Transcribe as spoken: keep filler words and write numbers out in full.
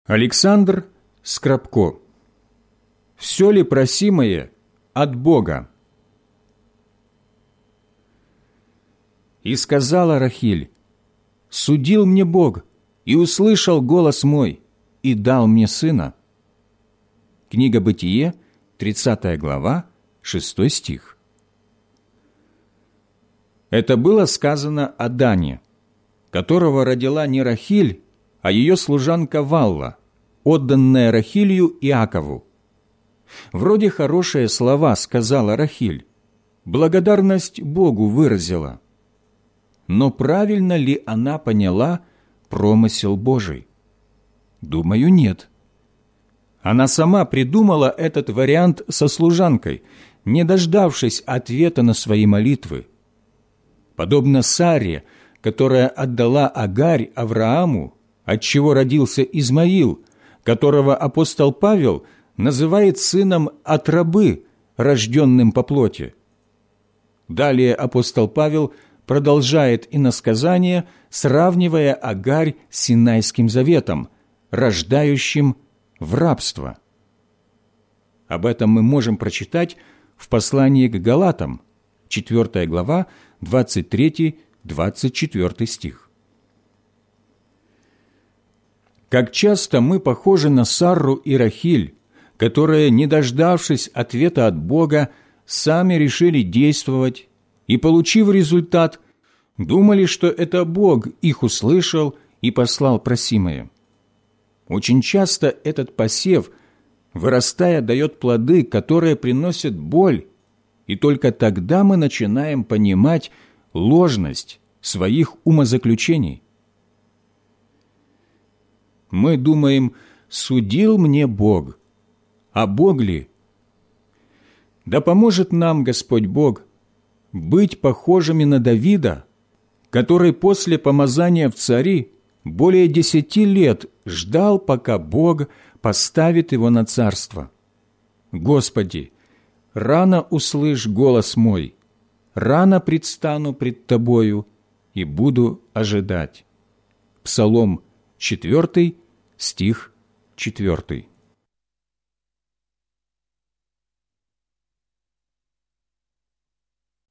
Александр Скрабко. «Все ли просимое от Бога?» «И сказала Рахиль: судил мне Бог, и услышал голос мой, и дал мне сына». Книга Бытие, тридцатая глава, шестой стих. Это было сказано о Дане, которого родила не Рахиль, а ее служанка Валла, отданная Рахилью Иакову. Вроде хорошие слова сказала Рахиль, благодарность Богу выразила. Но правильно ли она поняла промысел Божий? Думаю, нет. Она сама придумала этот вариант со служанкой, не дождавшись ответа на свои молитвы. Подобно Саре, которая отдала Агарь Аврааму, отчего родился Измаил, которого апостол Павел называет сыном от рабы, рожденным по плоти. Далее апостол Павел продолжает иносказание, сравнивая Агарь с Синайским заветом, рождающим в рабство. Об этом мы можем прочитать в послании к Галатам, четвёртая глава, двадцать третий — двадцать четвёртый стих. Как часто мы похожи на Сарру и Рахиль, которые, не дождавшись ответа от Бога, сами решили действовать и, получив результат, думали, что это Бог их услышал и послал просимое. Очень часто этот посев, вырастая, дает плоды, которые приносят боль, и только тогда мы начинаем понимать ложность своих умозаключений. Мы думаем: судил мне Бог, а Бог ли? Да поможет нам Господь Бог быть похожими на Давида, который после помазания в цари более десяти лет ждал, пока Бог поставит его на царство. «Господи, рано услышь голос мой, рано предстану пред Тобою и буду ожидать». Псалом четвёртый, стих четвёртый.